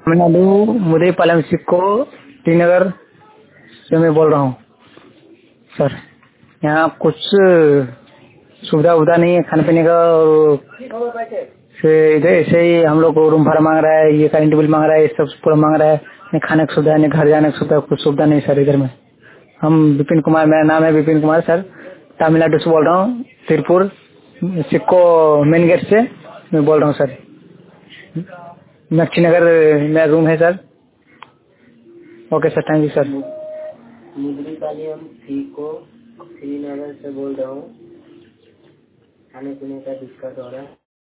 Tamil Nadu मुदईपालम सिक्को T नगर से मैं बोल रहा हूँ सर। यहाँ कुछ सुविधा उविधा नहीं है खाने पीने का, और इधर ऐसे ही हम लोग को रूम भाड़ा मांग रहा है, ये करेंट बिल मांग रहा है, ये सब पूरा मांग रहा है। नहीं खाने की सुविधा, नहीं घर जाने की सुविधा, कुछ सुविधा नहीं सर इधर में। हम विपिन कुमार, मेरा नाम है विपिन कुमार सर, तमिलनाडु से बोल रहा हूँ, तिरपुर सिक्को मेन गेट से मैं बोल रहा हूँ सर। नक्शी नगर मेरा रूम है sir. Okay sir, thank you sir. मुदईपालम सिक्को श्रीनगर से बोल रहा हूँ। खाने पीने का दिक्कत हो रहा है।